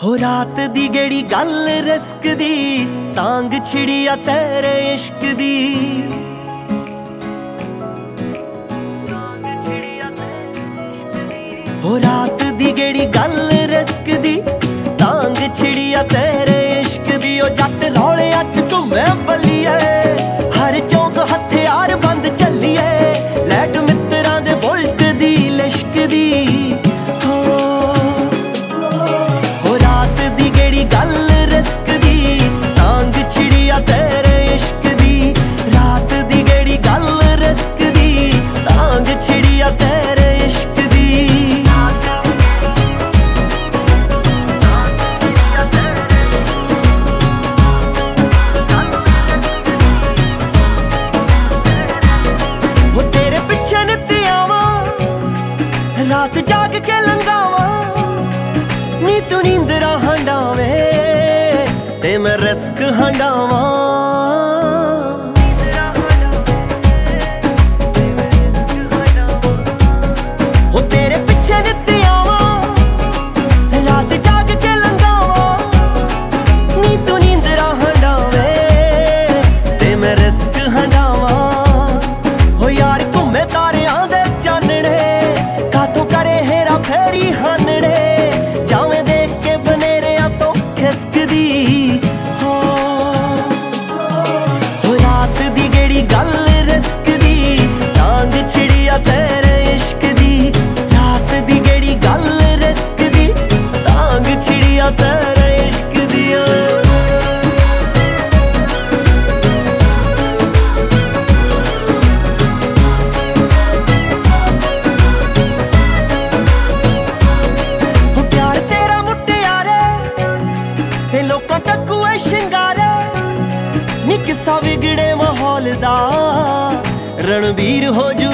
हो रात दी गेड़ी गल रिस्क दी तांग छिड़ी आ तेरे इश्क दी। हो रात दी गेड़ी गल रिस्क दी तांग छिड़ी आ तेरे इश्क दी। ओ जट रौले अच घूमे बल्लिए हर चौक हथियार बंद चलिए लैट मित्रां दे बुलट दी लिश्क दी। गल रिस्क दी तांग छिड़ी आ तेरे इश्क दी। रात दी गेड़ी गल रिस्क दी तांग छिड़ी आ तेरे इश्क दी। वो तेरे पिछे नित्ते आवां रात जाग के लंघावां नी तू नींदरा हंडावे ते मैं रिस्क हंडावां। हो तेरे पिछे नित्ते आवां रात जाग के लंघावां नी तू नींदरा हंडावे ते मैं रिस्क हंडावां। हो यार घूमे तारियां दे चानणे कातों करे हेरा फेरी हानणे जावें देख के बनेरिया तो खिसकदी। हो रात दी गेड़ी गल रिस्क दी तांग छिड़ी आ तेरे इश्क दी। रात दी गेड़ी गल रिस्क दी तांग छिड़ी आ तेरे इश्क दी। लोकां टक्कुए शिंगारे नी किस्सा विगड़े माहौल दा रणबीर हो जू